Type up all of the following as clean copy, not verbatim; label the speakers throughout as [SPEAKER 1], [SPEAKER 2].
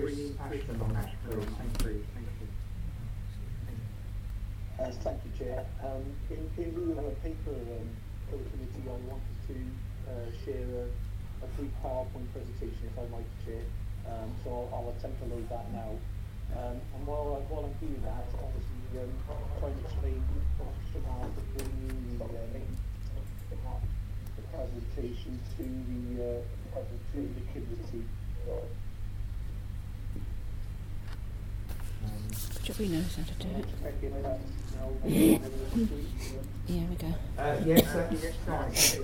[SPEAKER 1] Ashton on that, please. Thank you.
[SPEAKER 2] Thank you, Chair. In lieu of a paper for the committee, I wanted to share a brief PowerPoint presentation, if I might, Chair. So I'll attempt to load that now. And while I'm doing that, obviously try and explain the rationale for bringing the presentation to the committee.
[SPEAKER 3] Jobby knows how to do it. Yeah, we go.
[SPEAKER 1] Yes, fine.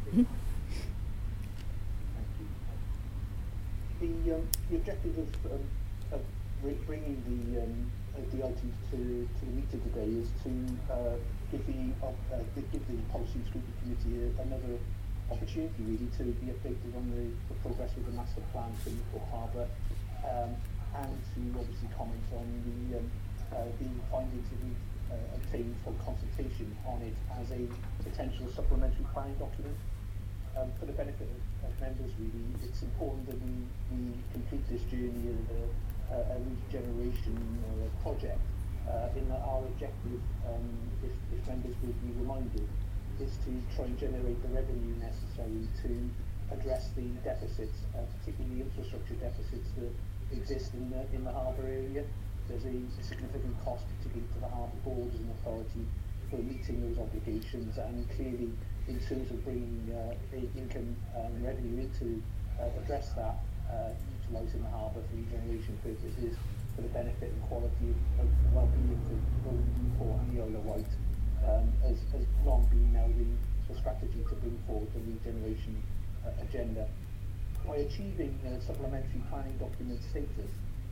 [SPEAKER 2] The objective of bringing the items to the meeting today is to give the Policy and Scrutiny Committee another opportunity really to be updated on the progress with the master plan for Newport Harbour, and to obviously comment on the findings that we've obtained for consultation on it as a potential supplementary planning document. For the benefit of members, really, it's important that we complete this journey of a regeneration project, in that our objective, if members would be reminded, is to try and generate the revenue necessary to address the deficits, particularly the infrastructure deficits that exist in the harbour area. There's a significant cost, particularly to the harbour board as an authority, for meeting those obligations, and clearly in terms of bringing income revenue in to address that, utilising the harbour for regeneration purposes for the benefit and quality of well-being for both Newport and the Isle of Wight, has long been now the strategy to bring forward the regeneration agenda. By achieving supplementary planning document status,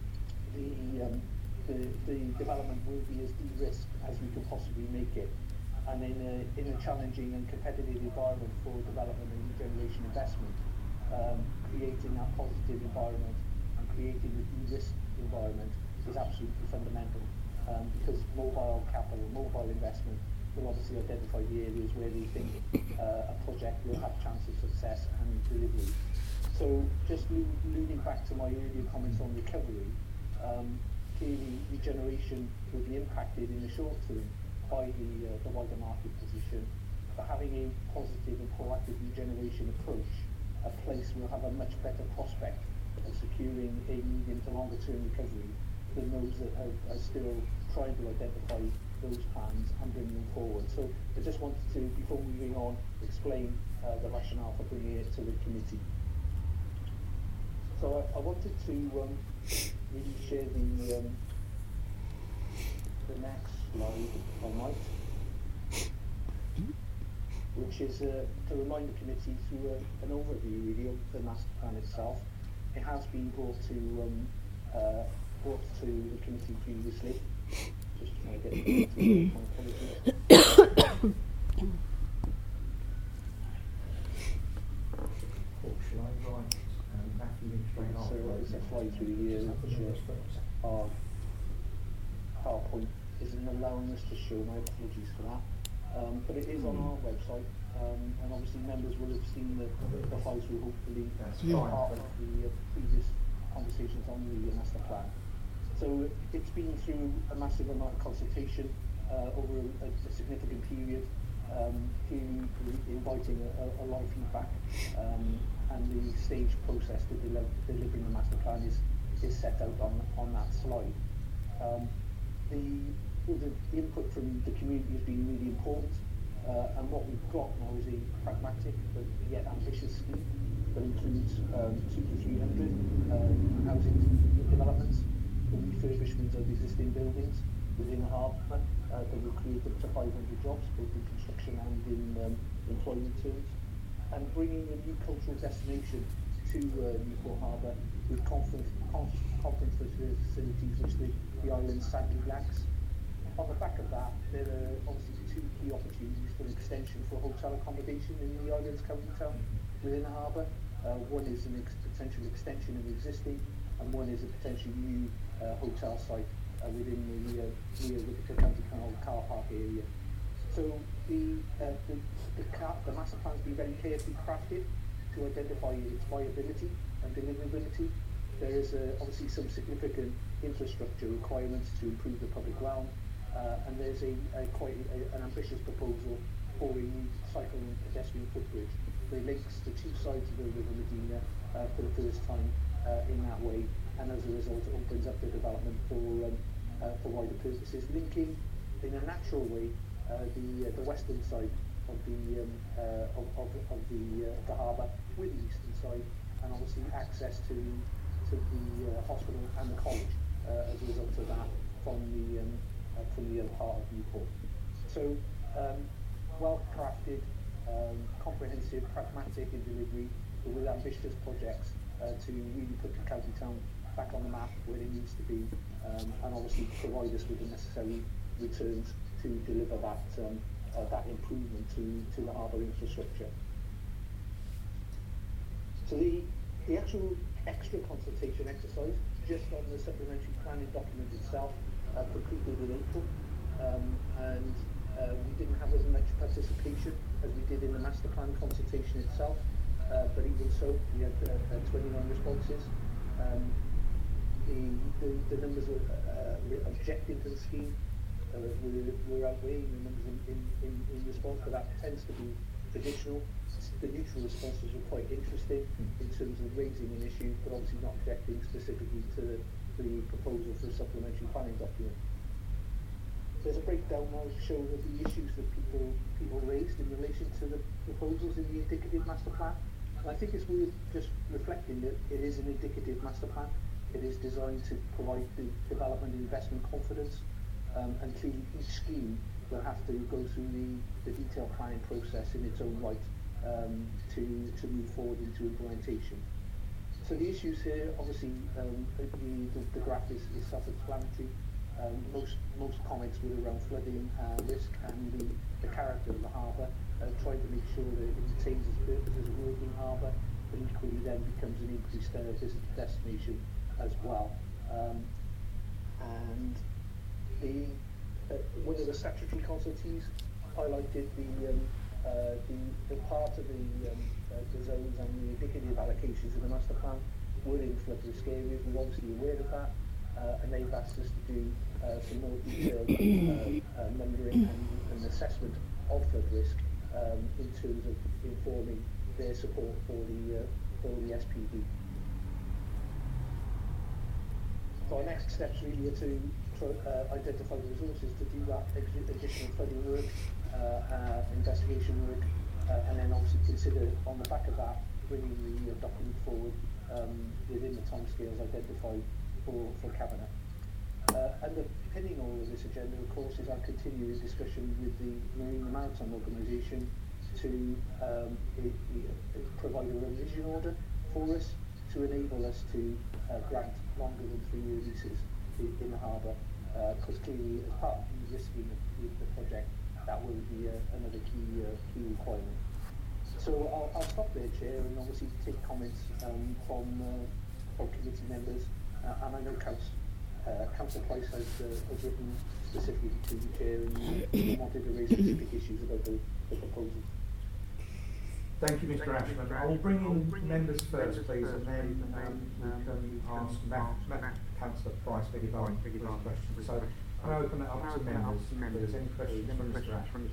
[SPEAKER 2] the development will be as de-risked as we can possibly make it, and in a challenging and competitive environment for development and regeneration investment, creating that positive environment and creating the de-risked environment is absolutely fundamental, because mobile capital, mobile investment will obviously identify the areas where they think a project will have chance of success and delivery. So just leading back to my earlier comments on recovery, clearly regeneration will be impacted in the short term by the wider market position. But having a positive and proactive regeneration approach, a place will have a much better prospect of securing a medium to longer term recovery than those that are still trying to identify those plans and bring them forward. So I just wanted to, before moving on, explain the rationale for bringing it to the committee. So I wanted to really share the next slide, if I might, which is to remind the committee through an overview really of the master plan itself. It has been brought to the committee previously. Just trying to get my apologies. So it's a slide through here, which our PowerPoint isn't allowing us to show. My apologies for that. But it is on our website, and obviously members will have seen the files we hopefully part of the previous conversations on the master plan. So it's been through a massive amount of consultation over a significant period, inviting a lot of feedback, and the stage process for delivering the master plan is set out on that slide. The input from the community has been really important, and what we've got now is a pragmatic but yet ambitious scheme that includes 200 to 300 housing developments, the refurbishment of existing buildings within the harbour that will create up to 500 jobs, both in construction and in employment terms, and bringing a new cultural destination to Newport Harbour with conference facilities which the island sadly lacks. On the back of that, there are obviously two key opportunities for an extension for hotel accommodation in the island's county town within the harbour. One is a potential extension of existing, and one is a potentially new hotel site within the near Whittaker County Canal car park area. So the master plan has been very carefully crafted to identify its viability and deliverability, there is obviously some significant infrastructure requirements to improve the public realm, and there's quite an ambitious proposal for a new cycle and pedestrian footbridge that links the two sides of the River Medina for the first time in that way, and as a result it opens up the development for wider purposes, linking in a natural way the western side of the harbour with the eastern side, and obviously access to the hospital and the college as a result of that from the other part of Newport. So well crafted, comprehensive, pragmatic in delivery, but with ambitious projects to really put the county town back on the map where it needs to be, and obviously provide us with the necessary returns to deliver that improvement to the harbour infrastructure. So the actual extra consultation exercise just on the supplementary planning document itself completed in April, and we didn't have as much participation as we did in the master plan consultation itself, but even so we had 29 responses. The numbers objecting to the scheme were outweighing the numbers in response, but that tends to be traditional. The neutral responses were quite interesting in terms of raising an issue, but obviously not objecting specifically to the proposal for a supplementary planning document. There's a breakdown now showing of the issues that people raised in relation to the proposals in the indicative master plan. And I think it's worth just reflecting that it is an indicative master plan. It is designed to provide the development and investment confidence, and clearly each scheme will have to go through the detailed planning process in its own right to move forward into implementation. So the issues here, obviously, the graph is self-explanatory. Most comments were around flooding risk and the character of the harbour, trying to make sure that it retains its purpose as a working harbour, but equally then becomes an increased visitor destination as well. And one of the statutory consultees highlighted the part of the zones and the indicative allocations in the master plan were in flood risk areas. We're obviously aware of that, and they've asked us to do some more detailed numbering and assessment of flood risk in terms of informing their support for the SPD. So our next steps really are to identify the resources to do that additional flooding work, investigation work, and then obviously consider on the back of that bringing the document forward within the timescales identified for Cabinet. Underpinning all of this agenda, of course, is our continuing discussion with the Marine and Maritime Organisation to provide a revision order for us to enable us to grant longer than 3-year leases in the harbour, because clearly as part of de-risking the project, that will be another key requirement. So I'll stop there, Chair, and obviously take comments from committee members, and I know Councillor Price has written specifically to the Chair and wanted to raise specific issues about the proposal.
[SPEAKER 1] Thank you, Mr. Ashman. I'll bring in members first, please, and then we can ask Councillor Price, beg your pardon, questions. So I'll open it up to members. If there's any questions from Mr. Ashman.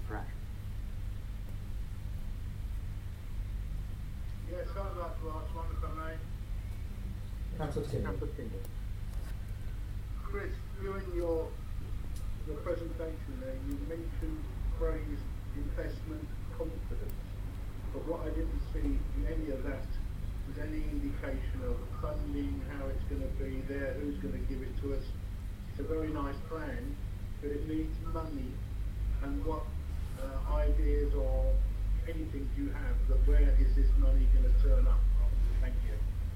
[SPEAKER 4] Yes, I'd like to ask one if I may.
[SPEAKER 1] Councillor Tinder.
[SPEAKER 4] Chris, during your presentation there, you mentioned the phrase investment confidence, but what I didn't see in any of that was any indication of funding, how it's going to be there, who's going to give it to us. It's a very nice plan, but it needs money, and what ideas or anything do you have that where is this money going to turn up from? Thank you.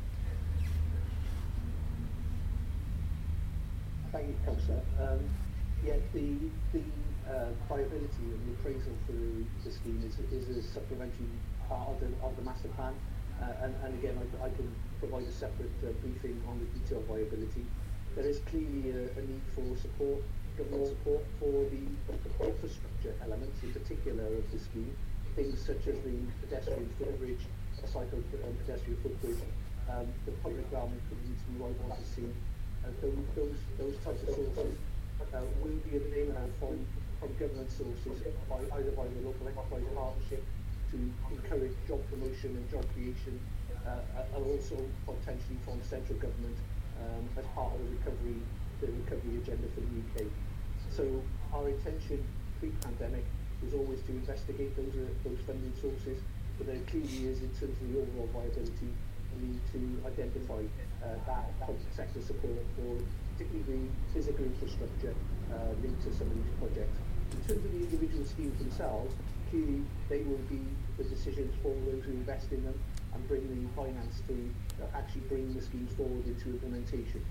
[SPEAKER 2] Thank you, Councillor. Yeah, the viability and the appraisal for the scheme is a supplementary part of the master plan, and again I can provide a separate briefing on the detailed viability. There is clearly a need for government support for the infrastructure elements in particular of the scheme, things such as the pedestrian footbridge, a cycle and pedestrian footbridge, the public realm community might want to see. Those types of sources will be available from government sources, either by the local enterprise partnership to encourage job promotion and job creation, and also potentially from central government as part of the recovery agenda for the UK. So our intention pre-pandemic was always to investigate those funding sources, but there clearly is, in terms of the overall viability, a need to identify that public sector support for particularly the physical infrastructure linked to some of these projects. In terms of the individual schemes themselves, clearly they will be the decisions for those who invest in them and bring the finance to actually bring the schemes forward into implementation.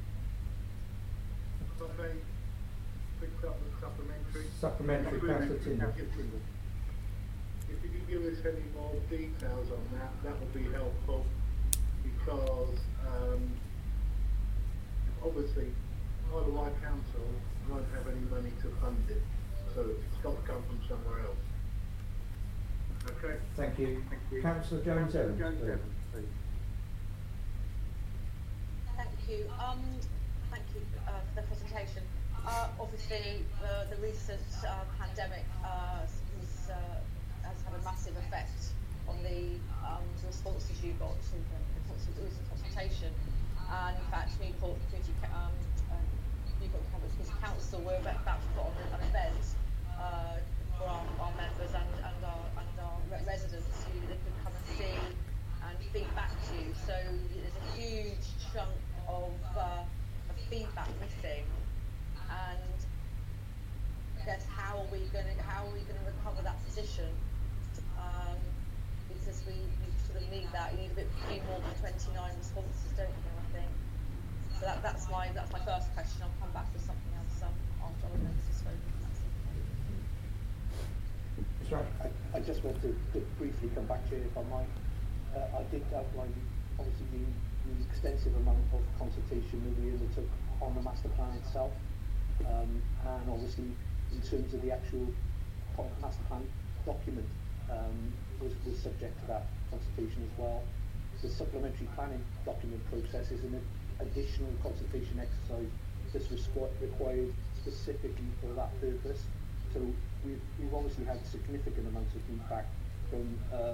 [SPEAKER 4] Okay. Picked up the supplementary.
[SPEAKER 1] Supplementary, Councillor Tyndall.
[SPEAKER 4] If you could give us any more details on that, that would be helpful, because obviously Isle of Wight Council won't have any money to fund it, so it's got to come from somewhere else. Okay.
[SPEAKER 1] Thank you. Councillor Jones Evans, please.
[SPEAKER 5] Thank you. Thank you for the presentation. Obviously, the recent pandemic has had a massive effect on the responses you got to the recent consultation. And in fact, Newport Community Council were about to put on an event for our members and our residents who they could come and see and feed back to you. So there's a huge chunk of feedback missing, and I guess how are we going to recover that position? Because we sort of need that. You need a few more than 29 responses, don't you? I think. So that's my first question. I'll come back with something else after other members have spoken.
[SPEAKER 1] That's right.
[SPEAKER 2] I just want to briefly come back to you, if I might. I did outline obviously the extensive amount of consultation that we undertook on the master plan itself, and obviously in terms of the actual master plan document was subject to that consultation as well. The supplementary planning document process is an additional consultation exercise that's required specifically for that purpose. So we've obviously had significant amounts of feedback from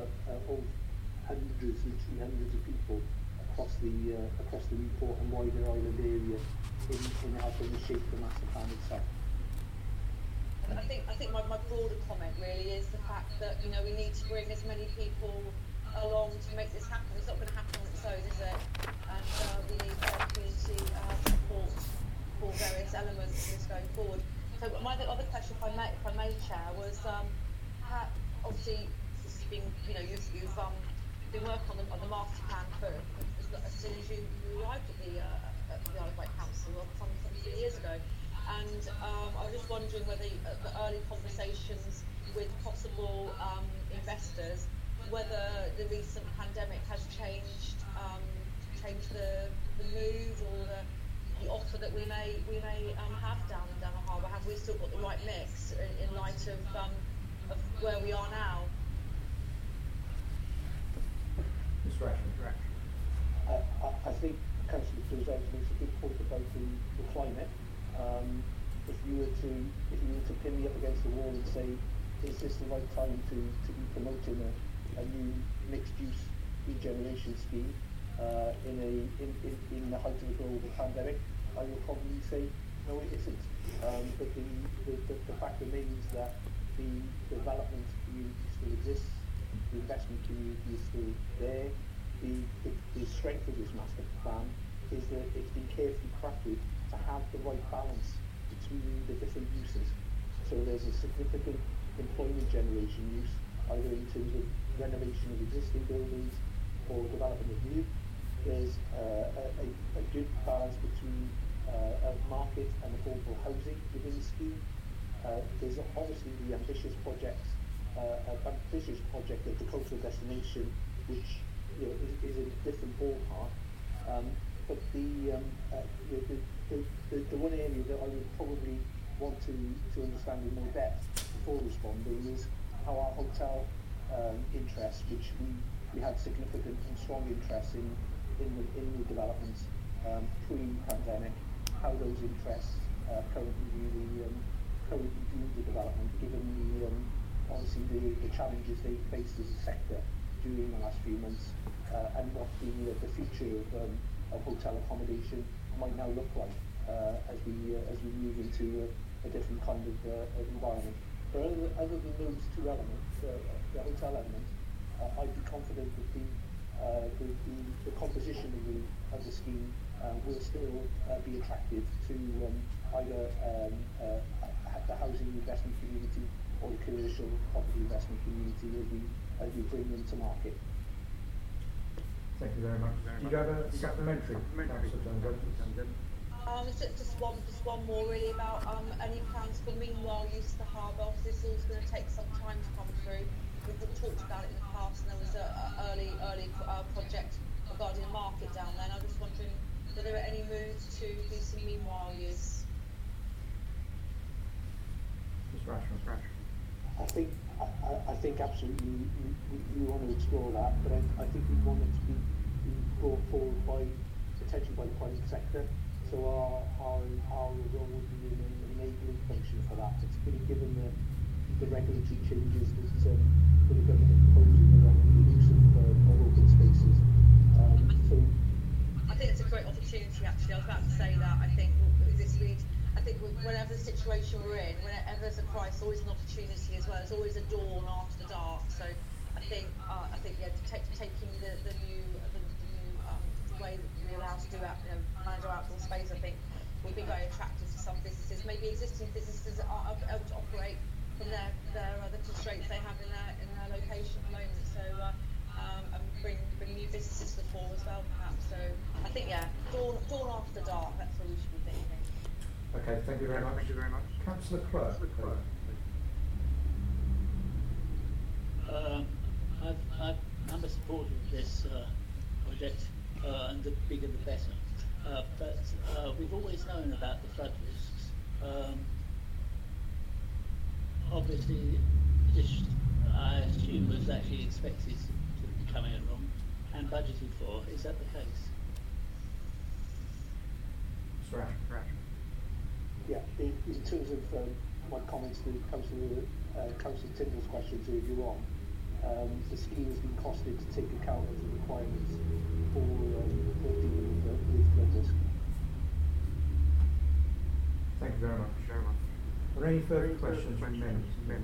[SPEAKER 2] literally hundreds of people across the Newport and wider island area in helping to shape the master plan itself.
[SPEAKER 5] I think my broader comment really is the fact that we need to bring as many people along to make this happen. It's not going to happen on its own, is it? And we need community support for various elements of this going forward. So my other question, if I may, Chair, was obviously this has been you've been working on the master plan for as soon as you arrived at the Isle of Wight Council some 3 years ago. And I was just wondering whether the early conversations with possible investors, whether the recent pandemic has changed the mood or the offer that we may have down the harbour. Have we still got the right mix in light of where we are now?
[SPEAKER 1] Mr. Ashford.
[SPEAKER 2] I think Councillor Dozell makes a good point about the climate. If you were to pin me up against the wall and say, is this the right time to be promoting a new mixed-use regeneration scheme in the height of the global pandemic, I would probably say no, it isn't. But the fact remains that the development community still exists, the investment community is still there. The strength of this master plan is that it's been carefully crafted to have the right balance between the different uses. So there's a significant employment generation use, either in terms of renovation of existing buildings or development of new. There's a good balance between market and affordable housing within the scheme. There's obviously the ambitious project of the cultural destination, which is a different ballpark. But the one area that I would probably want to understand in more depth before responding is how our hotel interests, which we had significant and strong interest in in the developments pre-pandemic, how those interests currently view the development, given obviously the challenges they faced as a sector during the last few months, and what the future of hotel accommodation might now look like as we move into a different kind of environment. But other than those two elements, the hotel element, I'd be confident that the composition of the scheme will still be attractive to either the housing investment community or the commercial property investment community as we bring them to market.
[SPEAKER 1] Thank you very much. Do you have a supplementary, Councillor Duncan?
[SPEAKER 5] Just one more really about any plans for meanwhile use of the harbour. Obviously this all's going to take some time to come through. We've talked about it in the past, and there was an early project regarding a market down there, and I'm just wondering whether there are any moves to do some meanwhile use.
[SPEAKER 1] Mr. Ashman.
[SPEAKER 2] I think absolutely we want to explore that, but I think we want it to be brought forward potentially by the private sector. So our role would be an enabling function for that, particularly given the regulatory changes that the government is proposing around the use of open spaces. So
[SPEAKER 5] I think it's a great opportunity. Actually, I was about to say that. I think whenever the situation we're in, whenever there's a crisis, always an opportunity as well. There's always a dawn after dark. So I think taking the new way that we're allowed to do manage our outdoor space, I think will be very attractive to some businesses. Maybe existing businesses that aren't able to operate from the constraints they have in their location at the moment. So and bring new businesses to the fore as well, perhaps. So I think dawn after dark. That's what we should be thinking.
[SPEAKER 1] Okay, thank you very much. Councillor Clerk.
[SPEAKER 6] I'm a supporter of this project, and the bigger the better. But we've always known about the flood risks. Obviously, this I assume was actually expected to be coming along and budgeted for. Is that the case?
[SPEAKER 1] Mr. Ashman.
[SPEAKER 2] yeah, in terms of my comments to Councillor Tyndall's questions earlier on, the scheme has been costed to take account of the requirements for dealing with flood risk.
[SPEAKER 1] Thank you very much. Are there any further questions from members?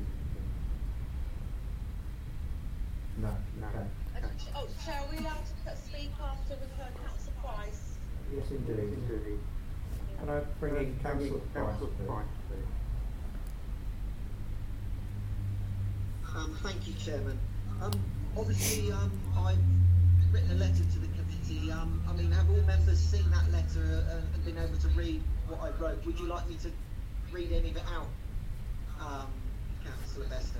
[SPEAKER 1] No. Okay.
[SPEAKER 5] Chair, are we allowed to speak after we've heard Councillor Price?
[SPEAKER 1] Yes, indeed. Can I bring in Councillor Price, please?
[SPEAKER 7] Thank you, Chairman. Obviously, I've written a letter to the committee. I mean, have all members seen that letter and been able to read what I wrote? Would you like me to read any of it out, Councillor Beston?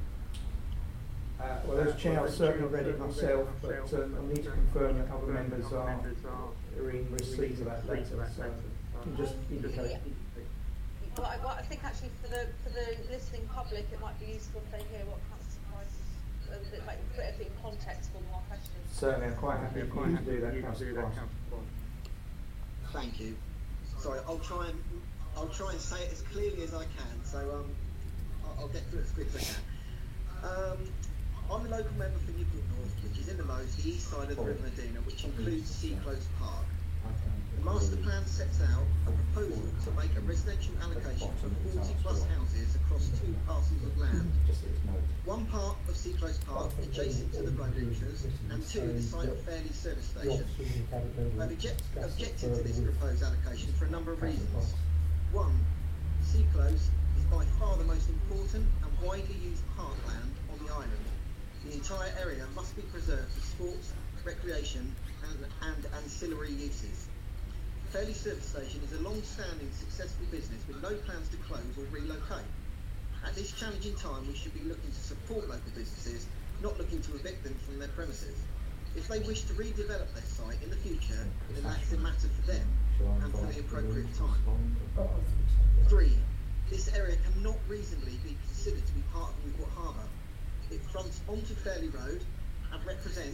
[SPEAKER 1] Well, as Chair, I've certainly read it myself, but I need to confirm that other members are in receipt of that letter, so can just indicate.
[SPEAKER 5] Well, I think actually for the listening public, it might be useful if they hear what Councillor Price, it might put everything in context for more questions.
[SPEAKER 1] Certainly, I'm quite happy for you to do that, Councillor Price.
[SPEAKER 7] Thank you. Sorry, I'll try and say it as clearly as I can. So I'll get through it as quick as I can. I'm a local member for Newport North, which is in the Meadows, the east side of the River Medina, which includes Sea Close Park. The master plan sets out a proposal to make a residential allocation for 40 plus houses across 2 parcels of land. One part of Sea Close Park adjacent to the road entrance, and 2 the site of Fairley Service Station. I've objected to this proposed allocation for a number of reasons. 1. Sea Close is by far the most important and widely used parkland on the island. The entire area must be preserved for sports, recreation and ancillary uses. Fairley Service Station is a long-standing successful business with no plans to close or relocate. At this challenging time, we should be looking to support local businesses, not looking to evict them from their premises. If they wish to redevelop their site in the future, then that's a matter for them and for the appropriate time. 3. This area cannot reasonably be considered to be part of Newport Harbour. It fronts onto Fairley Road and represents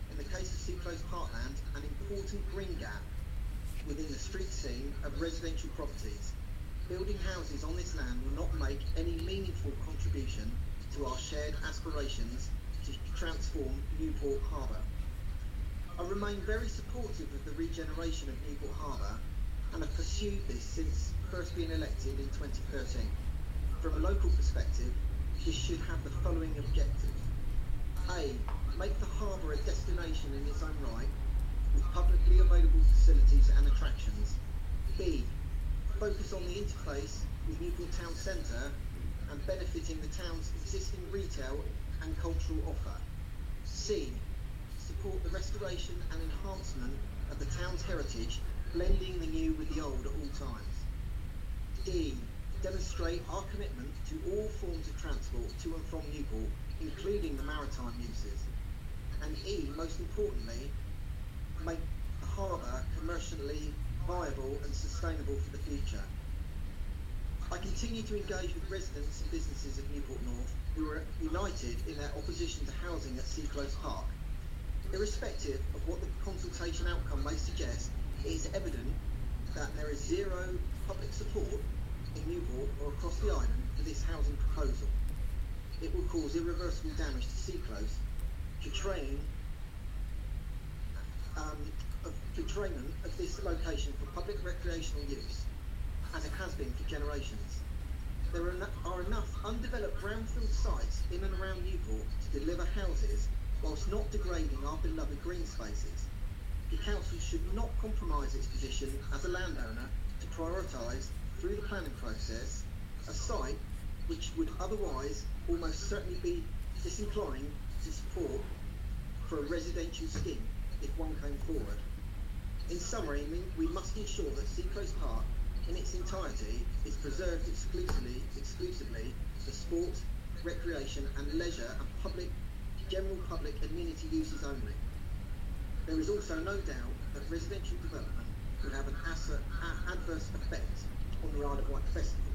[SPEAKER 7] in the case of Seaclose Parkland, an important green gap within the street scene of residential properties. Building houses on this land will not make any meaningful contribution to our shared aspirations to transform Newport Harbour. I remain very supportive of the regeneration of Newport Harbour and have pursued this since first being elected in 2013. From a local perspective, this should have the following objectives. A. Make the harbour a destination in its own right, with publicly available facilities and attractions. B. Focus on the interface with Newport Town Centre and benefiting the town's existing retail and cultural offer. C. Support the restoration and enhancement of the town's heritage, blending the new with the old at all times. D. Demonstrate our commitment to all forms of transport to and from Newport, including the maritime uses. And E, most importantly, make the harbour commercially viable and sustainable for the future. I continue to engage with residents and businesses of Newport North who are united in their opposition to housing at Seaclose Park. Irrespective of what the consultation outcome may suggest, it is evident that there is zero public support in Newport or across the island for this housing proposal. It will cause irreversible damage to Seaclose, portrayment of this location for public recreational use, as it has been for generations. There are enough undeveloped brownfield sites in and around Newport to deliver houses whilst not degrading our beloved green spaces. The council should not compromise its position as a landowner to prioritise, through the planning process, a site which would otherwise almost certainly be disinclined to support for a residential scheme if one came forward. In summary, we must ensure that Seaclose Park in its entirety is preserved exclusively for sport, recreation and leisure and general public amenity uses only. There is also no doubt that residential development could have an adverse effect on the Isle of Wight Festival.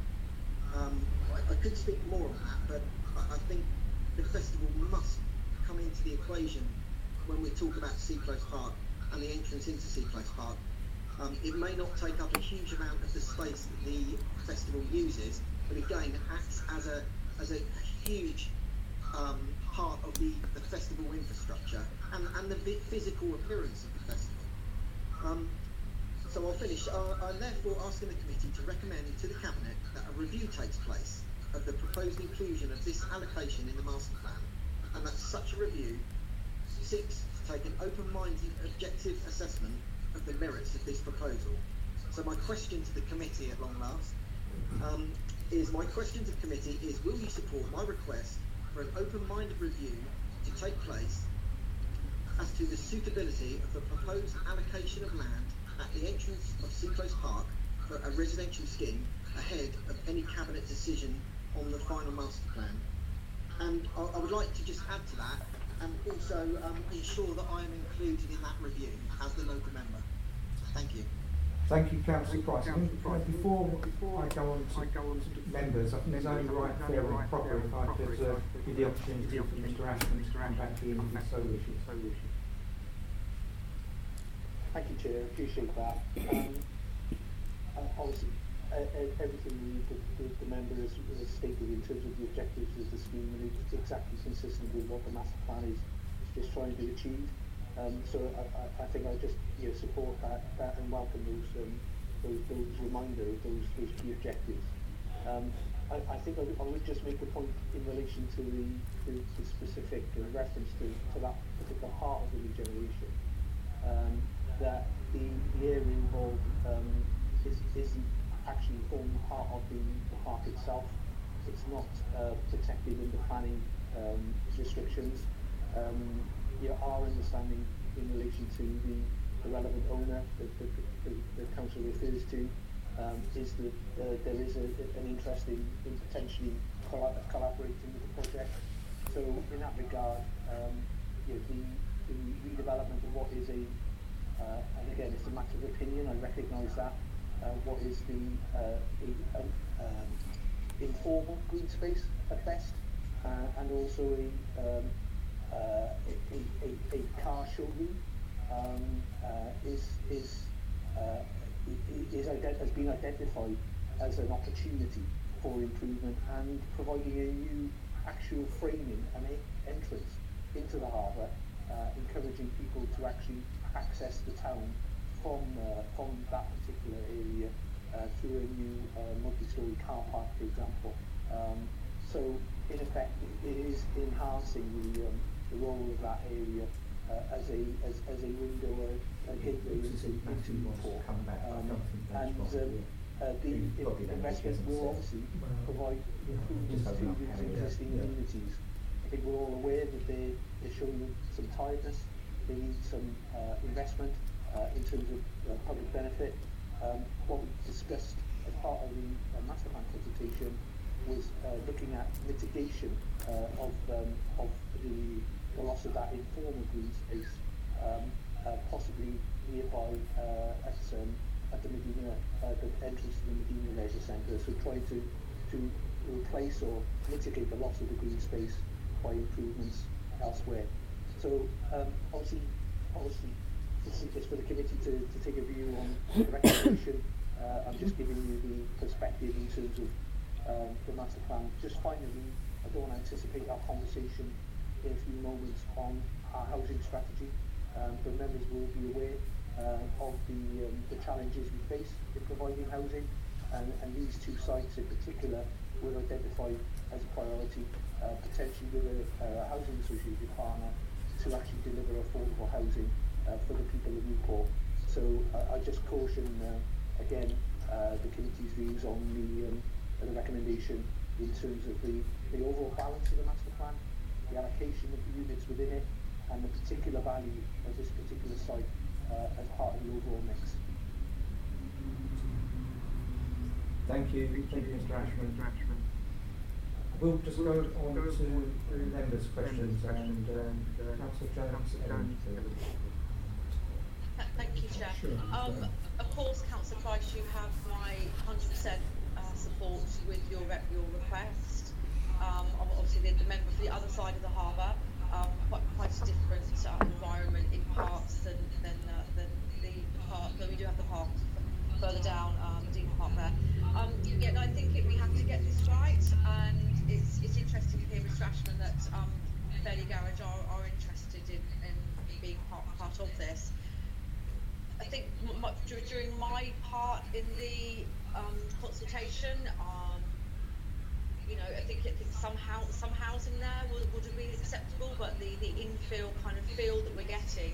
[SPEAKER 7] I could speak more on that, but I think the festival must come into the equation when we talk about Seaclose Park and the entrance into Seaclose Park. It may not take up a huge amount of the space that the festival uses, but again it acts as a huge part of the festival infrastructure and the physical appearance of the festival. So I'll finish. I'm therefore asking the committee to recommend to the Cabinet that a review takes place of the proposed inclusion of this allocation in the master plan, and that such a review seeks to take an open-minded, objective assessment of the merits of this proposal. So my question to the committee at long last is will you support my request for an open-minded review to take place as to the suitability of the proposed allocation of land at the entrance of Seaclose Park for a residential scheme ahead of any Cabinet decision on the final master plan? And I would like to just add to that and also ensure that I am included in that review as the local member. Thank you.
[SPEAKER 1] Thank you, Councillor Price. Before I go on to members, I think there's only right, fair and proper if I could give the opportunity for Mr Ashton to come back in with so wishes.
[SPEAKER 2] Thank you, Chair. Appreciate that. Obviously, everything the member has stated in terms of the objectives of the scheme is exactly consistent with what the master plan is just trying to achieve. So I think I just support that and welcome those reminder of those key objectives. I think I would just make a point in relation to the specific reference to that particular part of the regeneration. That the area involved isn't actually forming part of the park itself. It's not protected in the planning restrictions. Our understanding in relation to the relevant owner that the council refers to is that there is an interest in potentially collaborating with the project. So in that regard, the redevelopment of what is and again it's a matter of opinion, I recognise that, what is the informal green space at best, and also a car showroom has been identified as an opportunity for improvement and providing a new actual framing and entrance into the harbour, encouraging people to actually access the town from that particular area through a new multi-storey car park, for example. So in effect, it is enhancing the role of that area as a window, a gateway into Newport. The investment will obviously provide improvements to existing amenities. I think we're all aware that they're showing some tiredness. They need some investment in terms of public benefit. What we discussed as part of the master plan consultation was looking at mitigation of the loss of that informal green space, possibly nearby at the Medina, the entrance to the Medina Leisure Centre. So trying to replace or mitigate the loss of the green space by improvements elsewhere. So obviously, it's for the committee to take a view on the recommendation. I'm just giving you the perspective in terms of the master plan. Just finally, I don't want to anticipate our conversation in a few moments on our housing strategy. The members will be aware of the challenges we face in providing housing, and these two sites in particular were identified as a priority, potentially with a housing association partner to actually deliver affordable housing for the people of Newport. So I just caution again the committee's views on the recommendation in terms of the overall balance of the master plan, the allocation of the units within it, and the particular value of this particular site as part of the overall mix.
[SPEAKER 1] Thank you, Mr. Ashman. We'll just go on to members' questions and Councillor Jones.
[SPEAKER 5] Thank you, Chair.
[SPEAKER 1] Sure.
[SPEAKER 5] Of course, Councillor Price, you have my 100% support with your request. Obviously, the member for the other side of the harbour, quite a different environment in parts than the park. Though we do have the park further down, Medina Park there. No, I think we have to get this right, and it's interesting to hear, Mr. Ashman, that Fairley Garage are interested in being part of this. I think during my part in the consultation, I think some housing there would have been acceptable, but the infill kind of feel that we're getting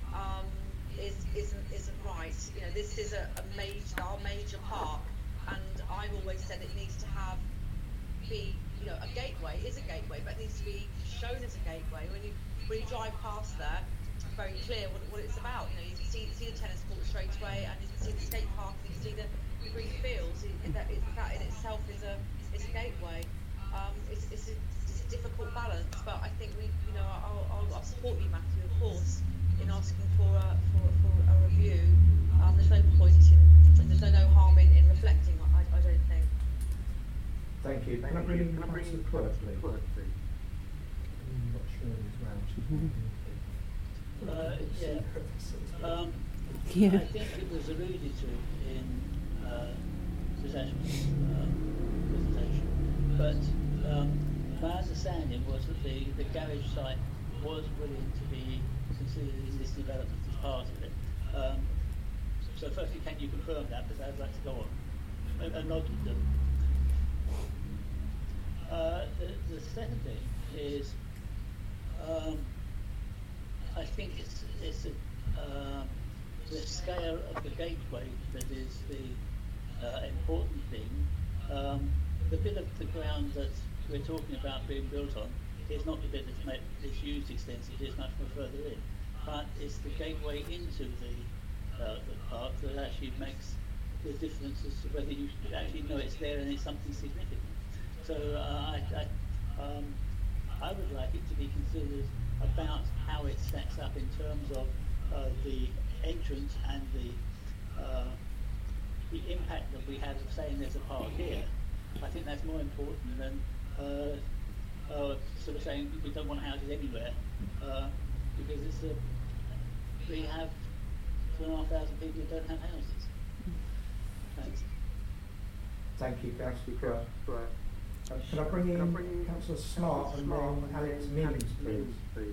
[SPEAKER 5] isn't right. This is our major park, and I've always said it needs to be a gateway. It is a gateway, but it needs to be shown as a gateway. When you drive past there, it's very clear what it's about. You can see the tennis court straight away, and you can see the skate park, and you can see the green fields. That in itself is a gateway. It's a difficult balance, but I think I'll support you, Matthew, of course, in asking for a review. There's no point there's no harm in reflecting. I don't think.
[SPEAKER 1] Thank you. Can I bring in Councillor Quirk, please? I'm not sure as well.
[SPEAKER 6] I think it was alluded to in Ms. Ashman's presentation, but my understanding was that the garage site was willing to be considered in this development as part of it. So firstly, can you confirm that? Because I'd like to go on. A nod would do. The second thing is, I think it's the scale of the gateway that is the important thing. The bit of the ground that we're talking about being built on is not the bit that's used extensively, it's much more further in, but it's the gateway into the park that actually makes the difference as to whether you actually know it's there and it's something significant. So I would like it to be considered about how it stacks up in terms of the entrance and the impact that we have of saying there's a park here. I think that's more important than sort of saying we don't want houses anywhere because we have 2,500 people who don't have houses. Thanks.
[SPEAKER 1] Thank you, Councillor Crowe. Can I bring in Councillor Smart and then Alex Mims, please?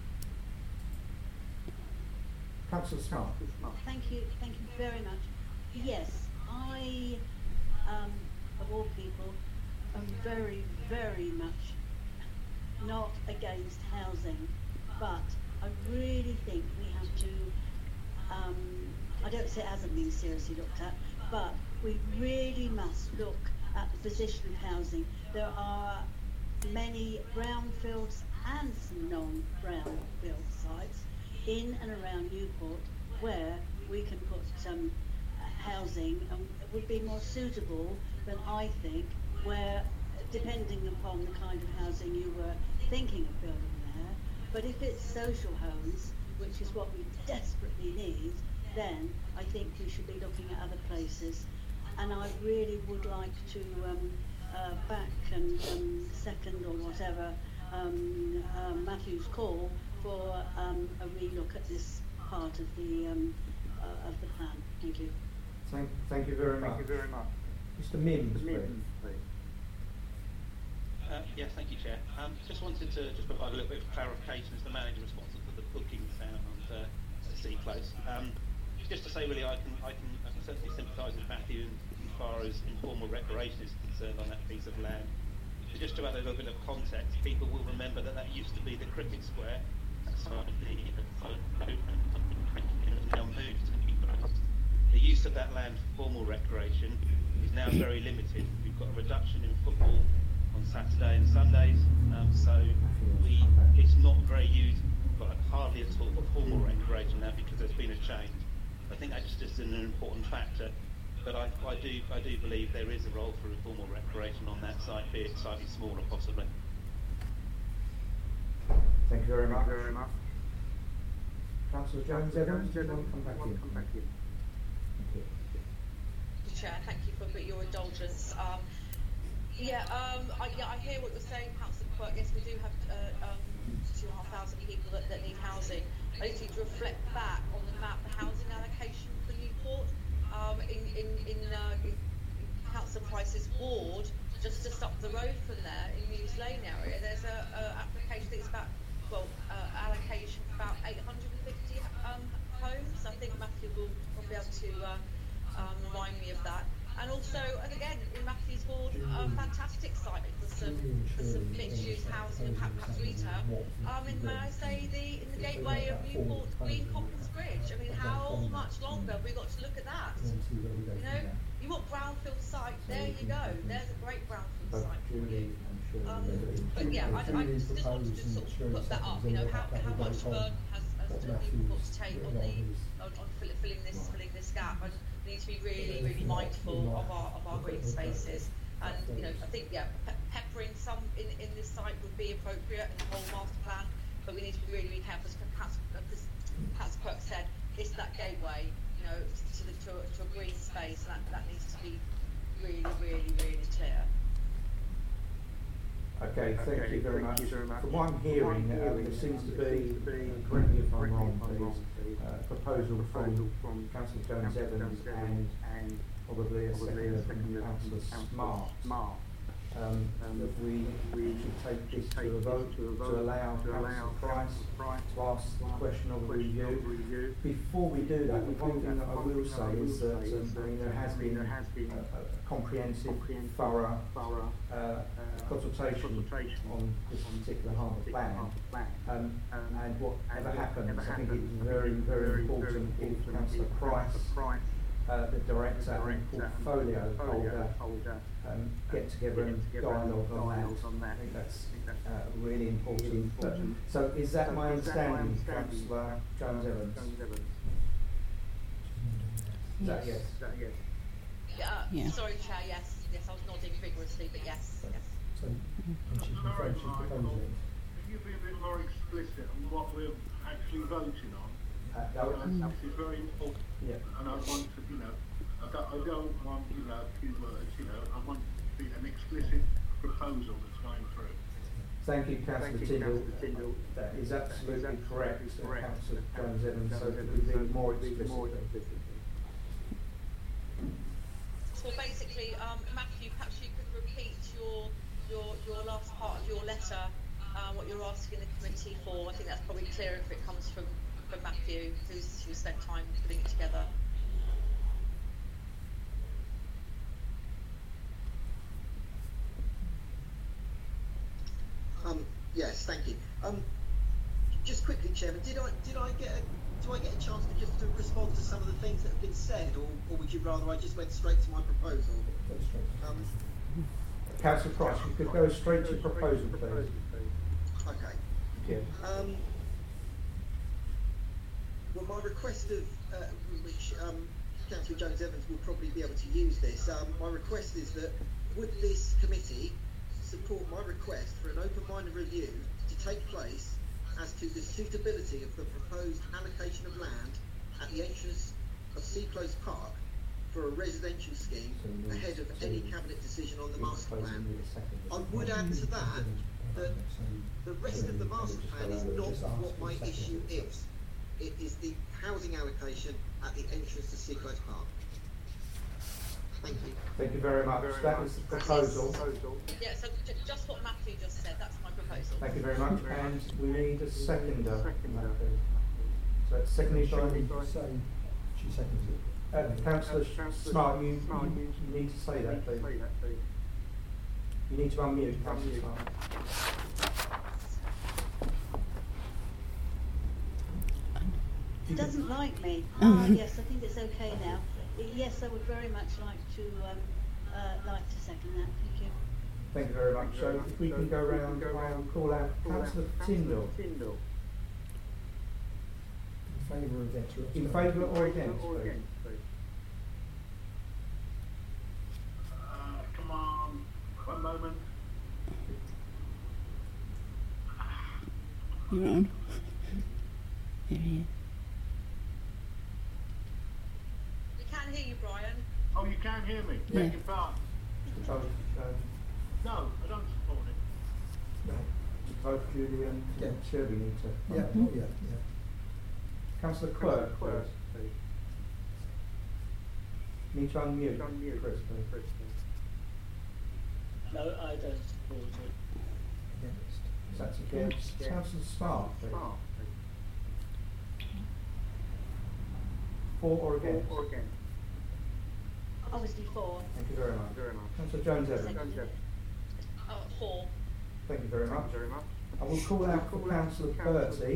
[SPEAKER 1] Councillor Smart.
[SPEAKER 8] Thank you very much. Yes, I, of all people, am very, very much not against housing, but I really think we have to, I don't say it hasn't been seriously looked at, but we really must look at the position of housing. There are many brownfields and some non-brownfield sites in and around Newport where we can put some housing it would be more suitable than I think where, depending upon the kind of housing you were thinking of building there. But if it's social homes, which is what we desperately need, then I think we should be looking at other places. And I really would like to back and second or whatever Matthew's call for a relook at this part of the plan. Thank you.
[SPEAKER 1] Thank you very much. Mr. Mims, please.
[SPEAKER 9] Yes, thank you, Chair. Just wanted to provide a little bit of clarification as the manager responsible for the bookings down on Sea Close. Just to say, really, I can certainly sympathise with Matthew as far as informal recreation is concerned on that piece of land. But just to add a little bit of context, people will remember that used to be the cricket square. Now moved. The use of that land for formal recreation is now very limited. We've got a reduction in football on Saturday and Sundays, so it's not very used, but hardly at all for formal recreation now because there's been a change. I think that's just an important factor, but I do believe there is a role for informal recreation on that site, be it slightly smaller possibly.
[SPEAKER 1] Thank you very much. Councillor Jones-Evans, do you want to come back in? Thank you.
[SPEAKER 5] Chair, thank you for your indulgence. I hear what you're saying, Councillor Quirk. Yes, we do have 2,500 people that need housing. I just need to reflect back on the map, the housing allocation for Newport in Councillor Price's ward, just up the road from there in Mews Lane area. There's a application that's about allocation for about 850 homes. I think Matthew will be able to remind me of that. And also, and again, in Matthew's ward, a fantastic site for some mixed-use housing and perhaps retail. May I say, in the gateway of Newport, Green Commons Bridge. I mean, how much longer have we got to look at that? You know, you want brownfield site, there you go. There's a great brownfield site for you. But yeah, I just wanted to sort of put that up. You know, how much burden has Newport to take on filling this gap? And we need to be really mindful of our green spaces. And you know, I think peppering some in this site would be appropriate in the whole master plan. But we need to be really careful. As Councillor Quirk said, it's that gateway, you know, to a green space. That needs to be really clear.
[SPEAKER 1] Okay, thank you very much. From what I'm hearing, there seems to be, correct me if I'm wrong, please, a proposal from Councillor Jones-Evans and probably a second from Councillor Smart, that we should take this to a vote to allow Councillor Price to ask the question of a review. Before we do that, the one thing that I will say is that there has been a comprehensive, thorough consultation on this particular harbour plan, and whatever happens, I think it's very important if Councillor Price, the director and portfolio holder, get together and dialogue on that. I think that's really important. So is that my understanding, Councillor Jones-Evans? Is that yes?
[SPEAKER 5] Yeah. Sorry, Chair. Yes, I was nodding vigorously, but yes.
[SPEAKER 4] Can you be a bit more explicit on what we're actually voting on? This is very important.
[SPEAKER 1] Yeah.
[SPEAKER 4] And I want to, I don't want, a few words, I want to be an explicit proposal that's going through.
[SPEAKER 1] Thank you, Councillor Tyndall. That is absolutely correct, Councillor Jones Evans. So could we be more explicit?
[SPEAKER 5] So basically, Matthew, perhaps you could repeat your last part of your letter, what you're asking the committee for. I think that's probably clearer if it comes from Matthew, who spent time putting it together.
[SPEAKER 7] Yes, thank you. Just quickly, Chairman, do I get a chance to respond to some of the things that have been said, or would you rather I just went straight to my proposal?
[SPEAKER 1] Councillor Price, you could go straight to proposal, please.
[SPEAKER 7] Okay.
[SPEAKER 1] Yeah.
[SPEAKER 7] Well, my request of which Councillor Jones Evans will probably be able to use this. My request is that would this committee support my request for an open-minded review to take place as to the suitability of the proposed allocation of land at the entrance of Seaclose Park for a residential scheme ahead of any cabinet decision on the master plan. I would add to that that the rest of the master plan is not what my issue is. It is the housing allocation at the entrance to Seaclose Park. Thank you.
[SPEAKER 1] Thank you very much. That is the proposal.
[SPEAKER 5] Yeah, so just what Matthew just said, that's my proposal.
[SPEAKER 1] Thank you very much. And we need a seconder. So it's seconded by...
[SPEAKER 10] She seconds it.
[SPEAKER 1] Councillor Smart, you need to say that, please. You need to unmute, Councillor Smart.
[SPEAKER 8] It doesn't like me. Yes, I think it's okay now. Yes, I would very much like to second that. Thank you.
[SPEAKER 1] Thank you very much. So if we can go round, I'll call out Councillor Tyndall.
[SPEAKER 10] In favour or against?
[SPEAKER 1] In favour or against, please?
[SPEAKER 4] Come on, one moment.
[SPEAKER 3] You're on. Here he is.
[SPEAKER 5] We can hear you, Brian.
[SPEAKER 4] Oh, you can hear me?
[SPEAKER 3] Yeah.
[SPEAKER 4] Beg your pardon. No, I don't support it.
[SPEAKER 10] No.
[SPEAKER 1] Both Julie and Shirley need to...
[SPEAKER 10] Yeah, yeah.
[SPEAKER 1] Councillor Quirk, please. Need to unmute, Chris, please.
[SPEAKER 6] No, I don't support it.
[SPEAKER 10] Against.
[SPEAKER 1] That's against. Councillor Smart, please. For or against?
[SPEAKER 8] Obviously for.
[SPEAKER 1] Thank you very much. Councillor Jones Evans.
[SPEAKER 5] For.
[SPEAKER 1] Thank you very much. I will call out for Councillor Bertie.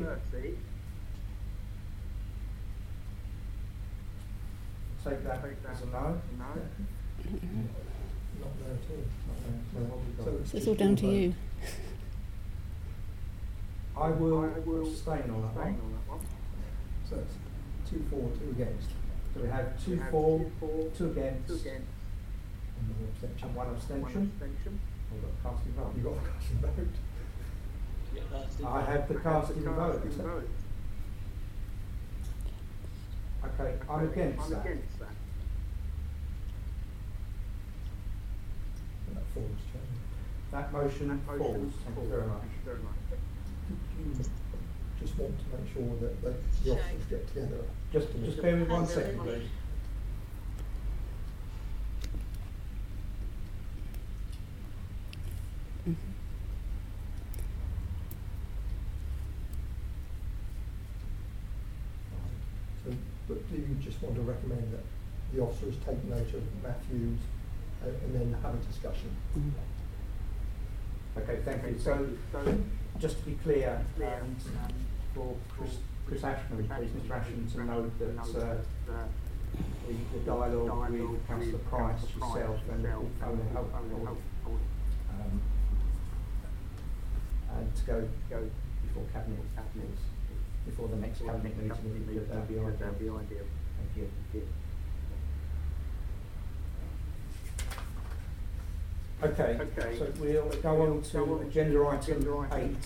[SPEAKER 1] Take that as a no.
[SPEAKER 10] Not there at all.
[SPEAKER 1] So what we've got?
[SPEAKER 10] So
[SPEAKER 3] It's all down to you.
[SPEAKER 1] I will abstain on that one.
[SPEAKER 10] So it's 2 for, 2 against.
[SPEAKER 1] So we have 2 for, 2 against,
[SPEAKER 10] And no abstention.
[SPEAKER 1] and 1 abstention. We've got casting vote.
[SPEAKER 10] You've got a casting vote.
[SPEAKER 1] I have the casting vote. Okay, I'm against that.
[SPEAKER 10] And that falls, Chairman.
[SPEAKER 1] That motion falls. Thank you very much.
[SPEAKER 10] You just want to make sure that the officers get together.
[SPEAKER 1] Just bear with 1 second, please.
[SPEAKER 10] So, but do you just want to recommend that the officers take note of Matthews and then have a discussion?
[SPEAKER 1] Okay, thank you. So, just to be clear, and for Chris Ashman, please, Mr. Ashman, to note that the dialogue with Councillor Price, yourself, and the portfolio help and to go before cabinet before the next cabinet meeting, that'd be ideal. Thank you. Okay, so we'll go on to agenda item 8.